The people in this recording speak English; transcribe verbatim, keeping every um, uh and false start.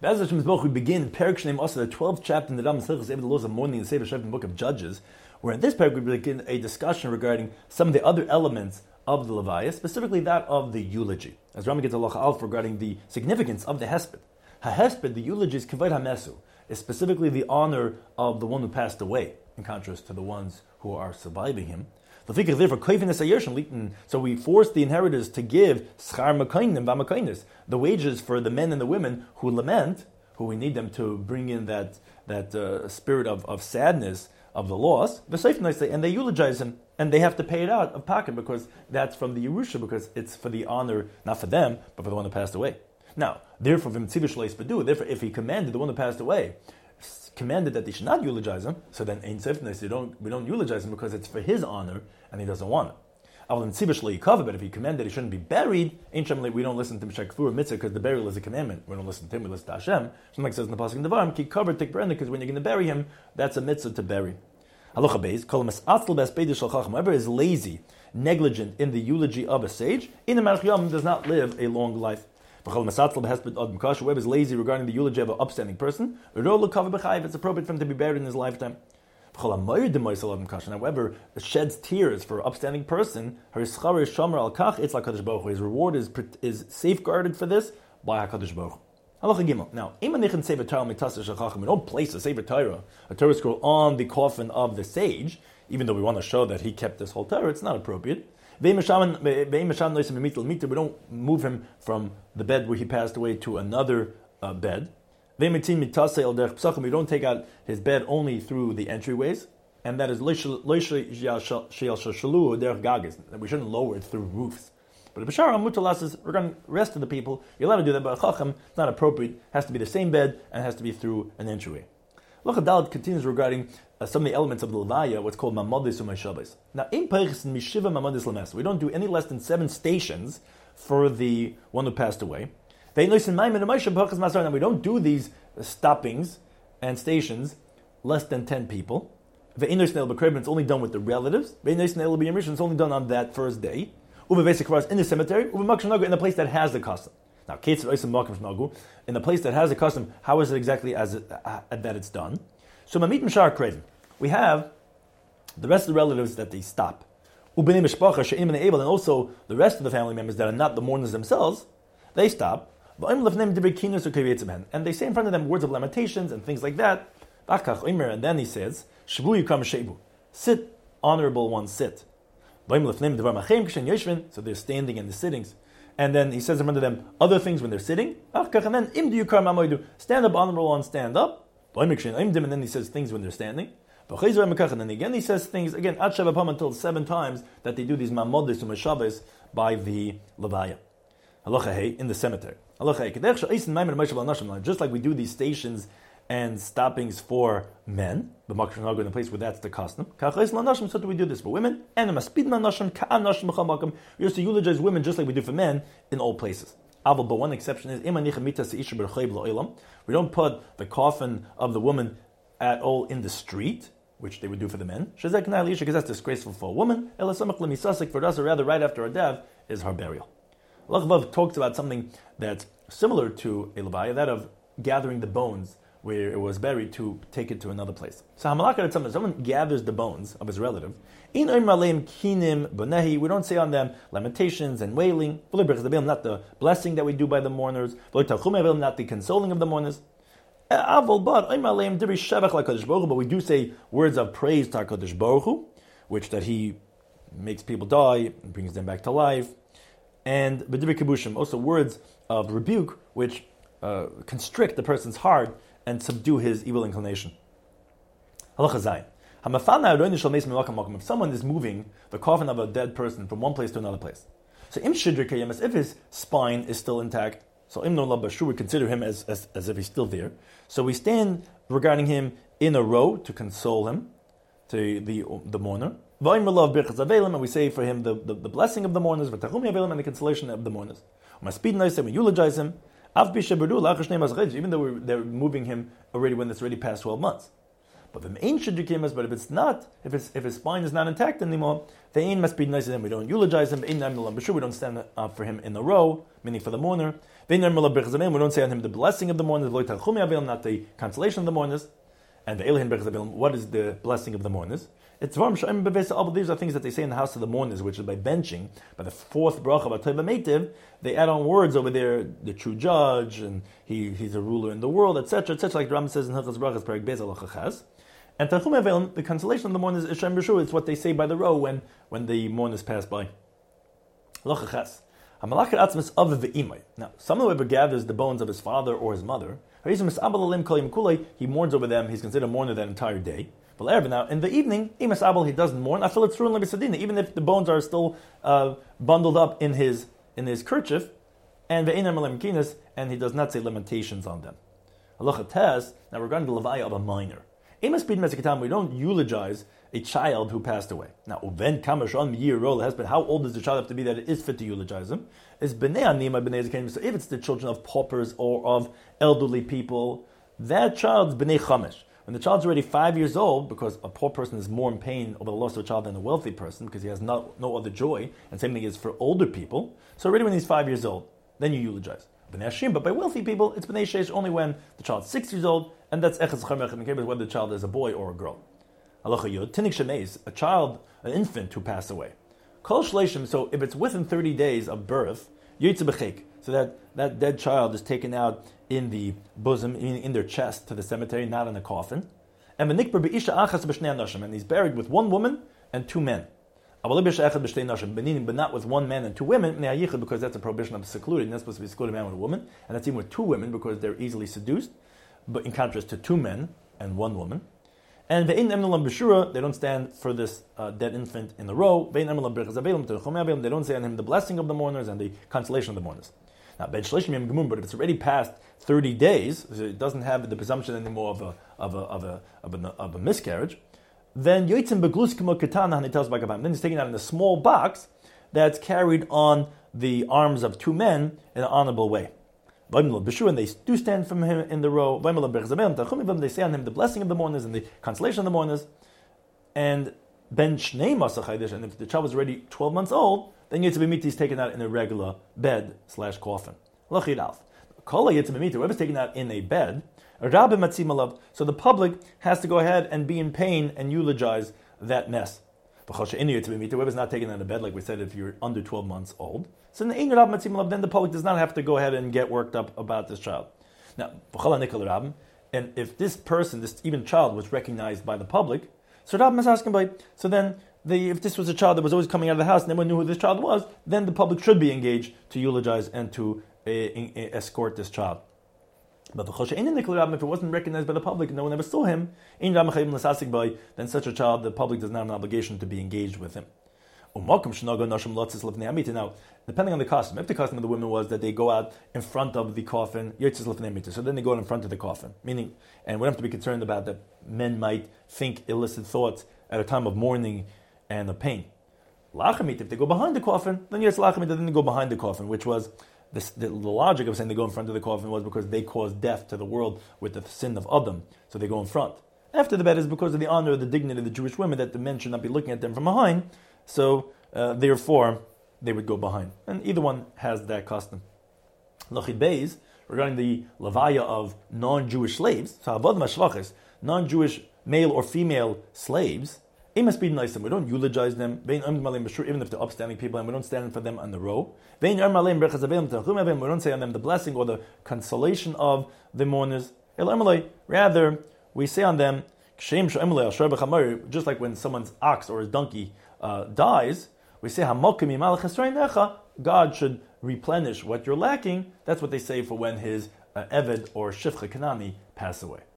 Be'ez Hashem Yisborach, we begin Perek Shneim Asa, the twelfth chapter in the Ram Masechus Eved the Laws of Mourning in the Sefer Shoftim Book of Judges, where in this parak we begin a discussion regarding some of the other elements of the Levaya, specifically that of the eulogy. As Rambam gets a Halacha Aleph regarding the significance of the Hesped. Ha-Hesped, the eulogy, is Kavod HaMesu, is specifically the honor of the one who passed away, in contrast to the ones who are surviving him. So we force the inheritors to give schar makainim v'makainis, the wages for the men and the women who lament, who we need them to bring in that that uh, spirit of, of sadness of the loss, and they eulogize him, and they have to pay it out of pocket because that's from the Yerusha, because it's for the honor, not for them, but for the one who passed away. Now, therefore, therefore, if he commanded the one who passed away, commanded that they should not eulogize him, so then Ein Sefnes, don't we don't eulogize him because it's for his honor and he doesn't want it. But if he commanded he shouldn't be buried, we don't listen to Mishak Kfur Mitzvah because the burial is a commandment. We don't listen to him, we listen to Hashem. Just like it says in the Pasuk in Devarim, keep covered, take brenda, because when you're going to bury him, that's a mitzvah to bury. Halacha Beis, whoever is lazy, negligent in the eulogy of a sage, in the Malach Yom does not live a long life. Whoever is lazy regarding the eulogy of an upstanding person, it's appropriate for him to be buried in his lifetime. However, sheds tears for an upstanding person, his reward is, is safeguarded for this by HaKadosh Baruch Hu. Now, we don't place a Sefer Torah, a Torah scroll, on the coffin of the sage, even though we want to show that he kept this whole Torah. It's not appropriate. We don't move him from the bed where he passed away to another uh, bed. We don't take out his bed only through the entryways, and that is that we shouldn't lower it through roofs. But the Bashar Mutalas, regarding the rest of the people, you're allowed to do that, but a Chacham, it's not appropriate. It has to be the same bed and it has to be through an entryway. Halacha Daled continues regarding uh, some of the elements of the Levaya, what's called Mamadis Umay Shabbos. Now, in Peichis and Mishiva Mamadis Lames, we don't do any less than seven stations for the one who passed away. Now, we don't do these stoppings and stations less than ten people. It's only done with the relatives. It's only done on that first day. In the cemetery, in the place that has the custom. Now, in the place that has the custom, how is it exactly as it, uh, that it's done? So, we have the rest of the relatives that they stop. And also the rest of the family members that are not the mourners themselves, they stop. And they say in front of them words of lamentations and things like that. And then he says, sit, honorable ones, sit. So they're standing and they're sitting. And then he says in front of them other things when they're sitting. And then stand up, honorable ones, stand up. And then he says things when they're standing. And then again he says things, again, until seven times that they do these mamodis u'mashavas by the Levaya. Halacha in the cemetery. Just like we do these stations and stoppings for men, the Makar in the place where that's the custom. So do we do this for women? And we used to eulogize women just like we do for men in all places. But one exception is we don't put the coffin of the woman at all in the street, which they would do for the men. Because that's disgraceful for a woman. For us, or rather right after her death, is her burial. Allah talks about something that's similar to a levaya, that of gathering the bones where it was buried to take it to another place. So Hamalakha, someone, someone gathers the bones of his relative. We don't say on them lamentations and wailing, not the blessing that we do by the mourners, not the consoling of the mourners. But we do say words of praise to HaKadosh Baruch Hu, which that he makes people die and brings them back to life. And b'divrei kibushim, also words of rebuke, which uh, constrict the person's heart and subdue his evil inclination. Halacha Zayin. If someone is moving the coffin of a dead person from one place to another place, so im shidrei kayemes, if his spine is still intact, so im no labashu, we consider him as, as as if he's still there. So we stand regarding him in a row to console him, to the the mourner. And we say for him the, the, the blessing of the mourners, and the consolation of the mourners. We eulogize him, even though we're, they're moving him already when it's already past twelve months. But but if it's not, if his if his spine is not intact anymore, the ain must be nice. Then we don't eulogize him. We don't stand up for him in a row, meaning for the mourner. We don't say on him the blessing of the mourners, not the consolation of the mourners. And the Elihin Berchazabilim, what is the blessing of the mourners? It's Varm Sha'im Beveisa. These are things that they say in the house of the mourners, which is by benching. By the fourth bracha of Atayva Meitiv, they add on words over there, the true judge, and he, he's a ruler in the world, et cetera, et cetera, like the Ram says in Hilchas Brachas, Perek Beis Alachachaz. And Tanchum Avelim, the consolation of the mourners is Shem B'Shu. It's what they say by the row when, when the mourners pass by. Alachachaz. Now, someone who ever gathers the bones of his father or his mother, he mourns over them, he's considered a mourner that entire day. But now, in the evening, he doesn't mourn, even if the bones are still uh, bundled up in his in his kerchief, and and he does not say lamentations on them. Now, regarding the levaya of a minor, we don't eulogize a child who passed away. Now, uven kamashon year old husband. How old does the child have to be that it is fit to eulogize him? Is bnei anima bnei zakenim. So if it's the children of paupers or of elderly people, that child's bnei chamesh. When the child's already five years old, because a poor person is more in pain over the loss of a child than a wealthy person, because he has no, no other joy, and same thing is for older people. So already when he's five years old, then you eulogize. Bnei hashim, but by wealthy people, it's bnei sheish only when the child's six years old, and that's echad zchar mechem mekebet, whether the child is a boy or a girl. Halacha yod, tinik shemeis, a child, an infant who passed away. Kol shleishim, so if it's within thirty days of birth, yitze b'chik, so that that dead child is taken out in the bosom, in, in their chest to the cemetery, not in a coffin. And v'nikber be'isha achas b'shnei anashim, and he's buried with one woman and two men. But not with one man and two women, because that's a prohibition of secluded. You're not supposed to be secluded man with a woman, and that's even with two women because they're easily seduced. But in contrast to two men and one woman. And they don't stand for this uh, dead infant in the row. They don't say on him the blessing of the mourners and the consolation of the mourners. Now, but if it's already past thirty days, so it doesn't have the presumption anymore of a of a of a of a, of a miscarriage, then yotzim beglus k'mo ketana, and he tells Bagabam. Then he's taken out in a small box that's carried on the arms of two men in an honorable way. And they do stand from him in the row. They say on him the blessing of the mourners and the consolation of the mourners. And ben shnei masach, and if the child was already twelve months old, then Yitzhak is taken out in a regular bed slash coffin. Whoever's taken out in a bed, so the public has to go ahead and be in pain and eulogize that mess. Whoever's not taken out in a bed, like we said, if you're under twelve months old, so then the public does not have to go ahead and get worked up about this child. Now, and if this person, this even child, was recognized by the public, so so then the, if this was a child that was always coming out of the house and no one knew who this child was, then the public should be engaged to eulogize and to uh, in, uh, escort this child. But if it wasn't recognized by the public and no one ever saw him, then such a child, the public does not have an obligation to be engaged with him. Now, depending on the custom, if the custom of the women was that they go out in front of the coffin, so then they go out in front of the coffin, meaning, and we don't have to be concerned about that men might think illicit thoughts at a time of mourning and of pain. Lachamit, if they go behind the coffin, then yes, lachamit, then they go behind the coffin, which was the, the, the logic of saying they go in front of the coffin was because they caused death to the world with the sin of Adam, so they go in front. After the bed is because of the honor, the dignity of the Jewish women that the men should not be looking at them from behind. So, uh, therefore, they would go behind. And either one has that custom. Lachid Beis, regarding the levaya of non-Jewish slaves, so non-Jewish male or female slaves, we don't eulogize them, even if they're upstanding people, and we don't stand for them on the row. We don't say on them the blessing or the consolation of the mourners. Rather, we say on them, just like when someone's ox or his donkey uh, dies, we say, God should replenish what you're lacking. That's what they say for when his uh, Eved or Shifcha Kanani pass away.